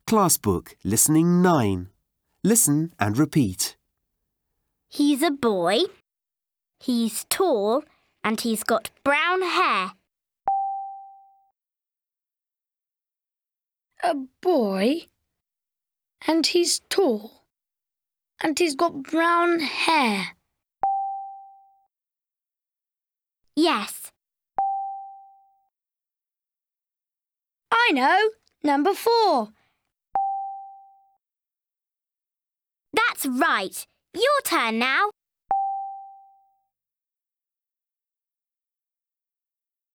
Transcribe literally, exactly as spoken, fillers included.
Class Book, Listening nine. Listen and repeat. He's a boy. He's tall and he's got brown hair. A boy, and he's tall, and he's got brown hair. Yes. I know, number four. That's right. Your turn now.